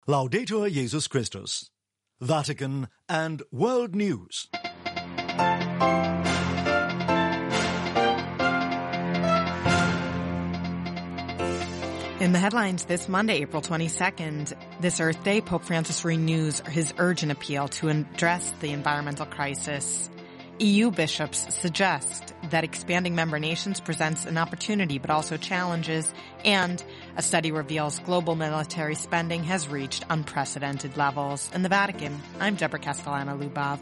Laudetur Jesus Christus. Vatican and World News. In the headlines this Monday, April 22nd, this Earth Day, Pope Francis renews his urgent appeal to address the environmental crisis. EU bishops suggest that expanding member nations presents an opportunity but also challenges, and a study reveals global military spending has reached unprecedented levels. In the Vatican, I'm Deborah Castellano-Lubov.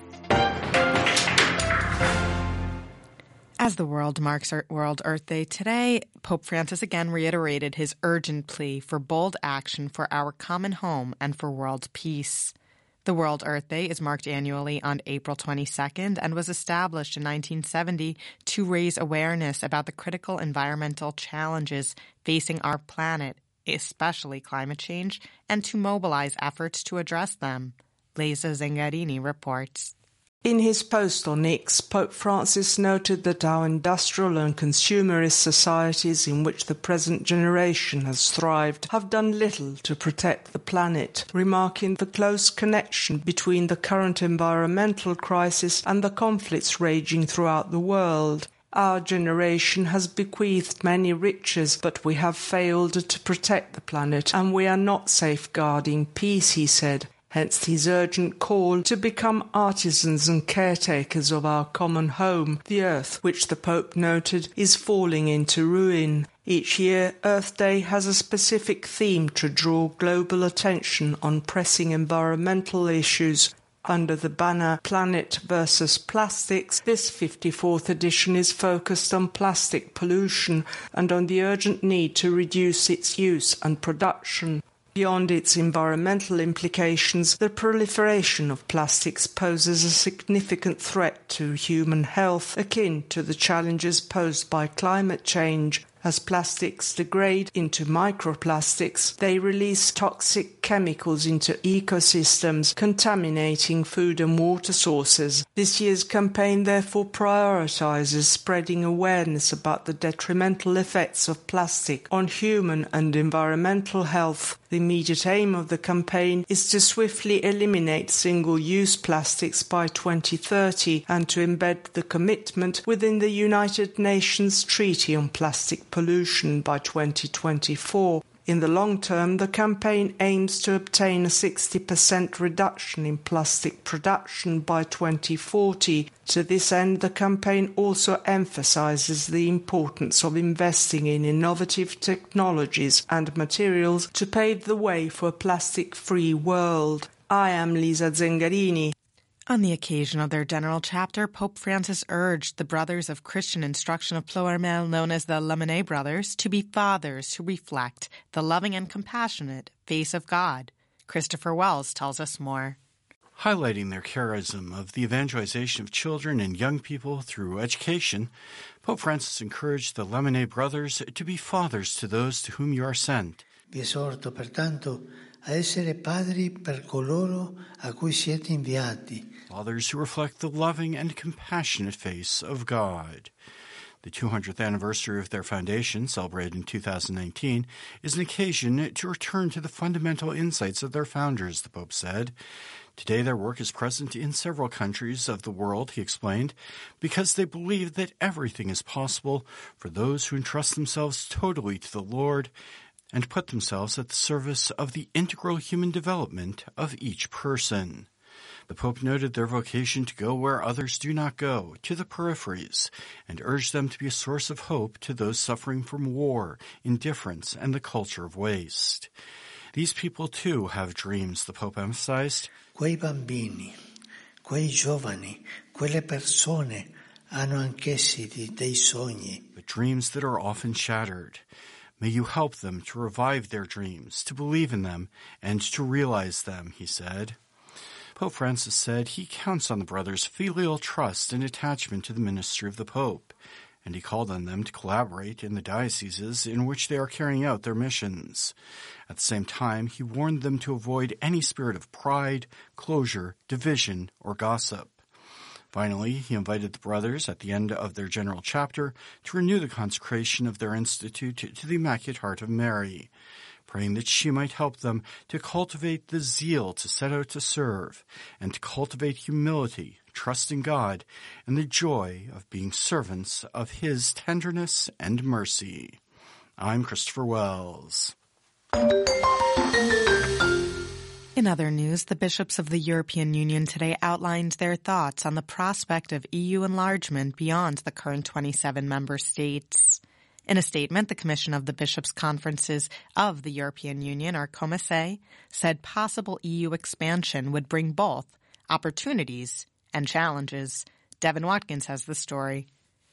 As the world marks World Earth Day today, Pope Francis again reiterated his urgent plea for bold action for our common home and for world peace. The World Earth Day is marked annually on April 22nd and was established in 1970 to raise awareness about the critical environmental challenges facing our planet, especially climate change, and to mobilize efforts to address them. Lisa Zengarini reports. In his post on X, Pope Francis noted that our industrial and consumerist societies in which the present generation has thrived have done little to protect the planet, remarking the close connection between the current environmental crisis and the conflicts raging throughout the world. Our generation has bequeathed many riches, but we have failed to protect the planet, and we are not safeguarding peace, he said. Hence his urgent call to become artisans and caretakers of our common home, the earth, which the Pope noted is falling into ruin. Each year, Earth Day has a specific theme to draw global attention on pressing environmental issues. Under the banner Planet versus Plastics, this 54th edition is focused on plastic pollution and on the urgent need to reduce its use and production. Beyond its environmental implications, the proliferation of plastics poses a significant threat to human health, akin to the challenges posed by climate change. As plastics degrade into microplastics, they release toxic chemicals into ecosystems, contaminating food and water sources. This year's campaign therefore prioritizes spreading awareness about the detrimental effects of plastic on human and environmental health. The immediate aim of the campaign is to swiftly eliminate single-use plastics by 2030 and to embed the commitment within the United Nations Treaty on Plastic Pollution by 2024. In the long term, the campaign aims to obtain a 60% reduction in plastic production by 2040. To this end, the campaign also emphasizes the importance of investing in innovative technologies and materials to pave the way for a plastic-free world. I am Lisa Zengarini. On the occasion of their general chapter, Pope Francis urged the Brothers of Christian Instruction of Ploermel, known as the Lamennais Brothers, to be fathers who reflect the loving and compassionate face of God. Christopher Wells tells us more. Highlighting their charism of the evangelization of children and young people through education, Pope Francis encouraged the Lamennais Brothers to be fathers to those to whom you are sent. Vi esorto pertanto a essere padri per coloro a cui siete inviati. Fathers who reflect the loving and compassionate face of God. The 200th anniversary of their foundation, celebrated in 2019, is an occasion to return to the fundamental insights of their founders, the Pope said. Today their work is present in several countries of the world, he explained, because they believe that everything is possible for those who entrust themselves totally to the Lord and put themselves at the service of the integral human development of each person. The Pope noted their vocation to go where others do not go, to the peripheries, and urged them to be a source of hope to those suffering from war, indifference, and the culture of waste. These people, too, have dreams, the Pope emphasized. Quei bambini, quei giovani, quelle persone hanno anch'essi dei sogni. But dreams that are often shattered. May you help them to revive their dreams, to believe in them, and to realize them, he said. Pope Francis said he counts on the brothers' filial trust and attachment to the ministry of the Pope, and he called on them to collaborate in the dioceses in which they are carrying out their missions. At the same time, he warned them to avoid any spirit of pride, closure, division, or gossip. Finally, he invited the brothers at the end of their general chapter to renew the consecration of their institute to the Immaculate Heart of Mary. praying that she might help them to cultivate the zeal to set out to serve and to cultivate humility, trust in God, and the joy of being servants of His tenderness and mercy. I'm Christopher Wells. In other news, the bishops of the European Union today outlined their thoughts on the prospect of EU enlargement beyond the current 27 member states. In a statement, the Commission of the Bishops' Conferences of the European Union, or COMECE, said possible EU expansion would bring both opportunities and challenges. Devin Watkins has the story.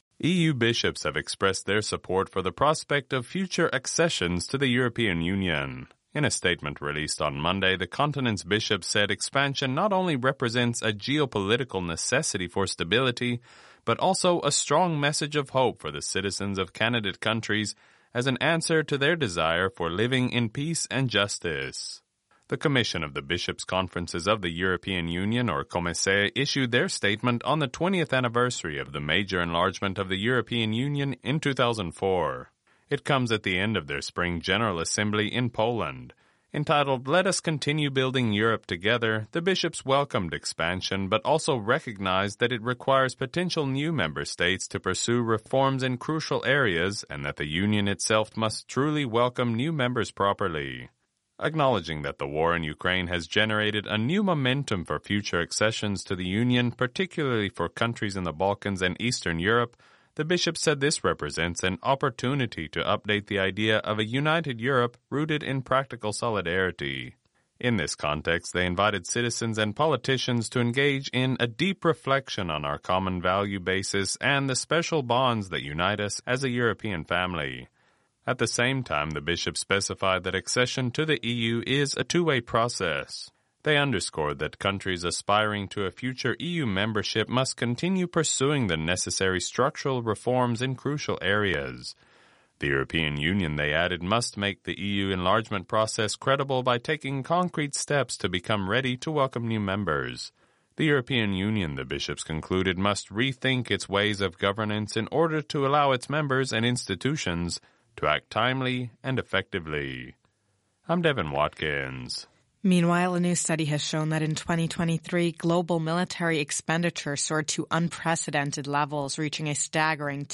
EU bishops have expressed their support for the prospect of future accessions to the European Union. In a statement released on Monday, the continent's bishops said expansion not only represents a geopolitical necessity for stability, but also a strong message of hope for the citizens of candidate countries as an answer to their desire for living in peace and justice. The Commission of the Bishops' Conferences of the European Union, or COMECE, issued their statement on the 20th anniversary of the major enlargement of the European Union in 2004. It comes at the end of their Spring General Assembly in Poland. Entitled, "Let Us Continue Building Europe Together," the bishops welcomed expansion but also recognized that it requires potential new member states to pursue reforms in crucial areas and that the Union itself must truly welcome new members properly. Acknowledging that the war in Ukraine has generated a new momentum for future accessions to the Union, particularly for countries in the Balkans and Eastern Europe, the bishop said this represents an opportunity to update the idea of a united Europe rooted in practical solidarity. In this context, they invited citizens and politicians to engage in a deep reflection on our common value basis and the special bonds that unite us as a European family. At the same time, the bishop specified that accession to the EU is a two-way process. They underscored that countries aspiring to a future EU membership must continue pursuing the necessary structural reforms in crucial areas. The European Union, they added, must make the EU enlargement process credible by taking concrete steps to become ready to welcome new members. The European Union, the bishops concluded, must rethink its ways of governance in order to allow its members and institutions to act timely and effectively. I'm Devin Watkins. Meanwhile, a new study has shown that in 2023, global military expenditure soared to unprecedented levels, reaching a staggering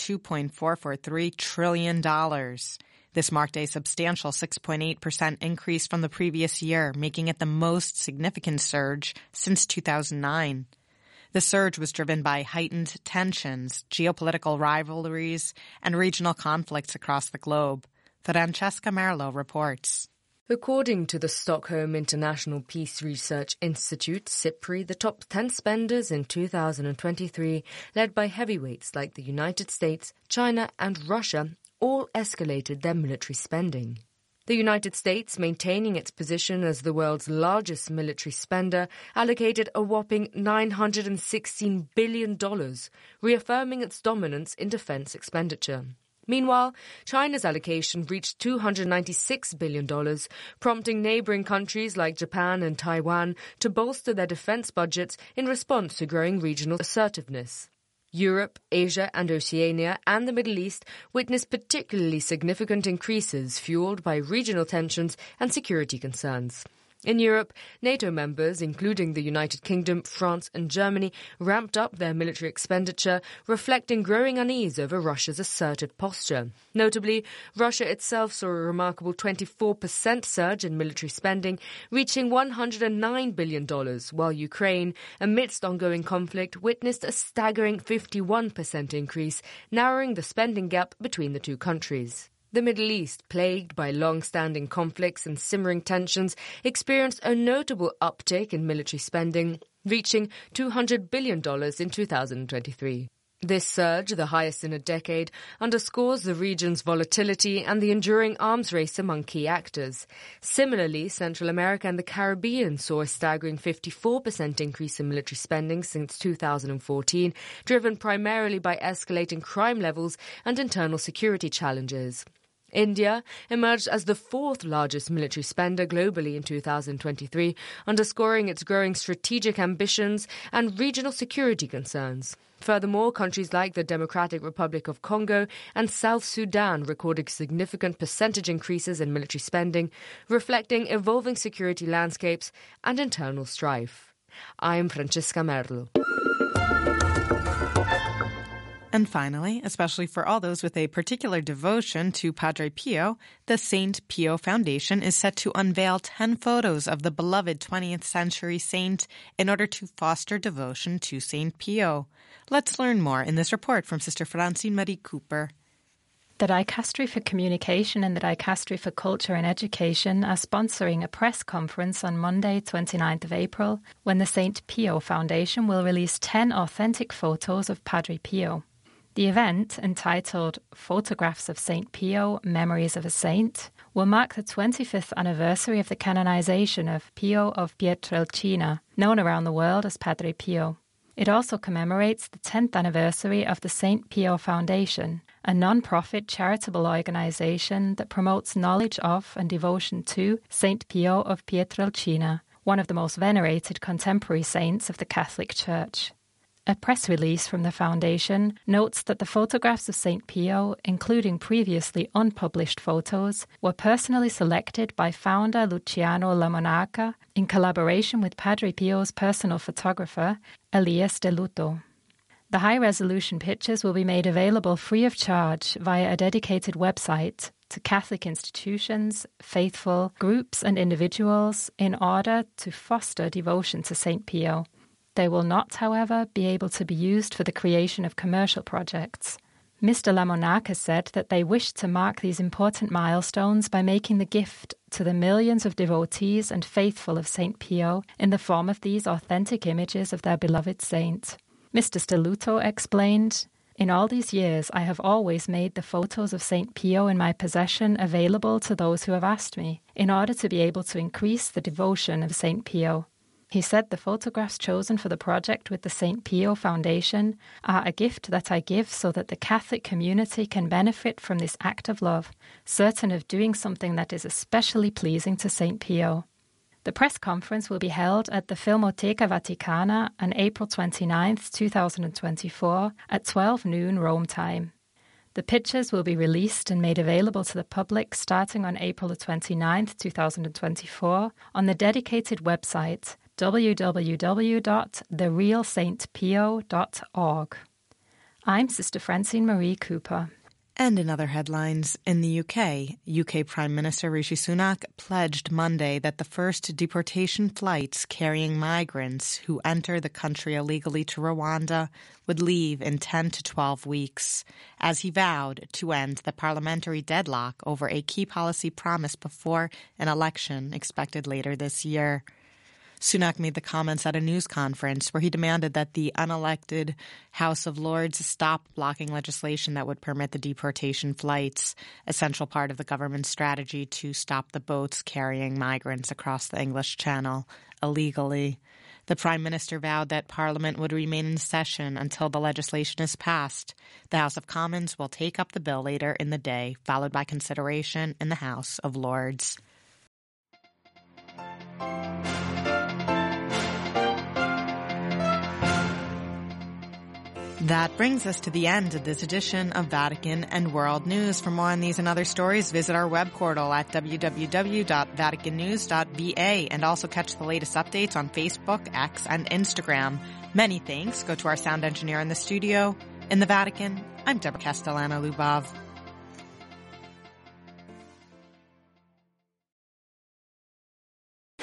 $2.443 trillion. This marked a substantial 6.8% increase from the previous year, making it the most significant surge since 2009. The surge was driven by heightened tensions, geopolitical rivalries, and regional conflicts across the globe. Francesca Merlo reports. According to the Stockholm International Peace Research Institute, SIPRI, the top 10 spenders in 2023, led by heavyweights like the United States, China and Russia, all escalated their military spending. The United States, maintaining its position as the world's largest military spender, allocated a whopping $916 billion, reaffirming its dominance in defense expenditure. Meanwhile, China's allocation reached $296 billion, prompting neighboring countries like Japan and Taiwan to bolster their defense budgets in response to growing regional assertiveness. Europe, Asia and Oceania and the Middle East witnessed particularly significant increases fueled by regional tensions and security concerns. In Europe, NATO members, including the United Kingdom, France and Germany, ramped up their military expenditure, reflecting growing unease over Russia's assertive posture. Notably, Russia itself saw a remarkable 24% surge in military spending, reaching $109 billion, while Ukraine, amidst ongoing conflict, witnessed a staggering 51% increase, narrowing the spending gap between the two countries. The Middle East, plagued by long-standing conflicts and simmering tensions, experienced a notable uptick in military spending, reaching $200 billion in 2023. This surge, the highest in a decade, underscores the region's volatility and the enduring arms race among key actors. Similarly, Central America and the Caribbean saw a staggering 54% increase in military spending since 2014, driven primarily by escalating crime levels and internal security challenges. India emerged as the fourth largest military spender globally in 2023, underscoring its growing strategic ambitions and regional security concerns. Furthermore, countries like the Democratic Republic of Congo and South Sudan recorded significant percentage increases in military spending, reflecting evolving security landscapes and internal strife. I'm Francesca Merlo. And finally, especially for all those with a particular devotion to Padre Pio, the St. Pio Foundation is set to unveil 10 photos of the beloved 20th century saint in order to foster devotion to St. Pio. Let's learn more in this report from Sister Francine Marie Cooper. The Dicastery for Communication and the Dicastery for Culture and Education are sponsoring a press conference on Monday, 29th of April, when the St. Pio Foundation will release 10 authentic photos of Padre Pio. The event, entitled Photographs of St. Pio, Memories of a Saint, will mark the 25th anniversary of the canonization of Pio of Pietrelcina, known around the world as Padre Pio. It also commemorates the 10th anniversary of the St. Pio Foundation, a non-profit charitable organization that promotes knowledge of and devotion to St. Pio of Pietrelcina, one of the most venerated contemporary saints of the Catholic Church. A press release from the foundation notes that the photographs of St. Pio, including previously unpublished photos, were personally selected by founder Luciano Lamonaca in collaboration with Padre Pio's personal photographer, Elias De Luto. The high-resolution pictures will be made available free of charge via a dedicated website to Catholic institutions, faithful, groups and individuals in order to foster devotion to St. Pio. They will not, however, be able to be used for the creation of commercial projects. Mr. Lamonaca said that they wished to mark these important milestones by making the gift to the millions of devotees and faithful of St. Pio in the form of these authentic images of their beloved saint. Mr. Stelluto explained, "In all these years, I have always made the photos of St. Pio in my possession available to those who have asked me, in order to be able to increase the devotion of St. Pio." He said the photographs chosen for the project with the St. Pio Foundation are a gift that I give so that the Catholic community can benefit from this act of love, certain of doing something that is especially pleasing to St. Pio. The press conference will be held at the Filmoteca Vaticana on April 29th, 2024 at 12 noon Rome time. The pictures will be released and made available to the public starting on April 29th, 2024 on the dedicated website www.therealstpio.org. I'm Sister Francine Marie Cooper. And in other headlines, in the UK Prime Minister Rishi Sunak pledged Monday that the first deportation flights carrying migrants who enter the country illegally to Rwanda would leave in 10 to 12 weeks, as he vowed to end the parliamentary deadlock over a key policy promise before an election expected later this year. Sunak made the comments at a news conference where he demanded that the unelected House of Lords stop blocking legislation that would permit the deportation flights, a central part of the government's strategy to stop the boats carrying migrants across the English Channel illegally. The Prime Minister vowed that Parliament would remain in session until the legislation is passed. The House of Commons will take up the bill later in the day, followed by consideration in the House of Lords. That brings us to the end of this edition of Vatican and World News. For more on these and other stories, visit our web portal at www.vaticannews.va and also catch the latest updates on Facebook, X, and Instagram. Many thanks go to our sound engineer in the studio. In the Vatican, I'm Deborah Castellano-Lubov.